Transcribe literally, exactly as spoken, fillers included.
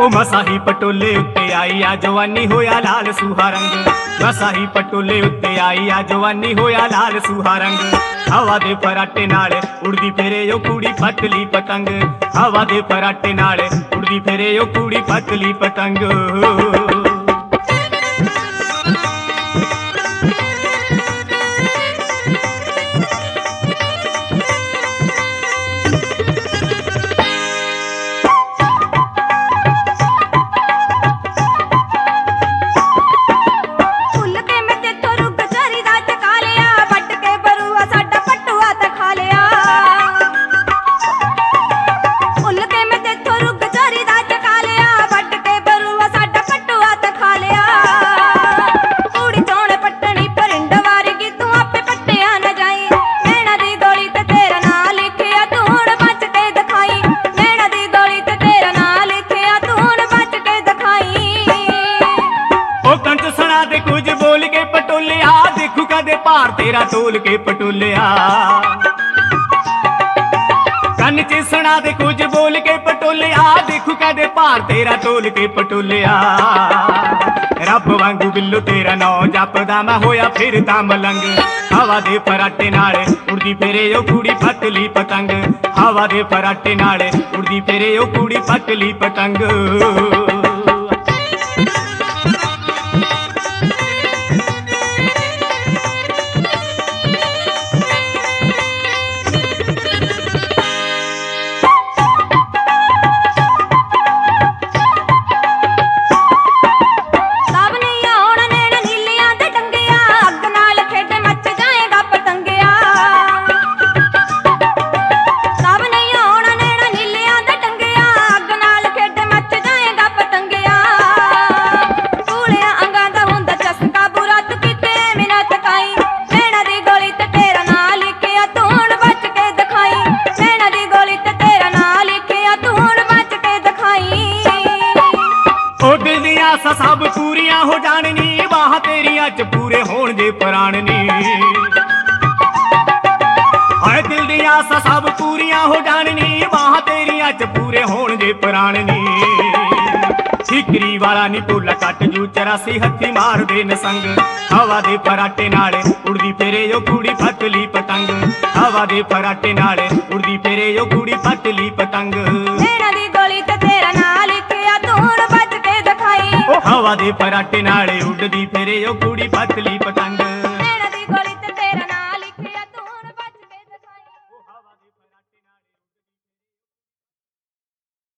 ओ मसा ही पटोले उत्ते आई आ जवानी होया लाल सूहा रंग। मसा ही पटोले उत्ते आई आ जवानी होया लाल सूहा रंग। हवा दे फराटे नाल उड़दी फिरे ओ कुड़ी पतली पतंग। हवा दे फराटे नाल उड़दी फिरे ओ कुड़ी पतली पतंग। भार तेरा तोल के पटोलिया कन च सुना दे कुछ बोल के पटोलिया। देखू कदे भार तेरा तोल के पटोलिया। रब वांगू बिल्लो तेरा नौ जपदा मैं होया फिर दा मलंग। हवा दे फराटे नाल उड़दी फिरे ओ कुड़ी पतली पतंग। हवा दे फराटे नाल उड़दी फिरे ओ कुड़ी पतली पतंग। सब पूरियां हो जानी बाह तेरिया च पूरे होण जे प्राण नी। हाय दिल दियां आसां सब पूरियां हो जानी बाह तेरिया च पूरे होण जे प्राण नी। ठीकरी वाला नी भोला कट जू चरासी हथी मार दे नसंग। हवा दे फराटे नाल उड़दी फिरे ओ कुड़ी पतली पतंग। हवा दे फराटे नाल उड़दी फिरे ओ कुड़ी पतली पतंग। हवा दे फराटे नाल उड़दी फिरे ओ कुड़ी पतली पतंग।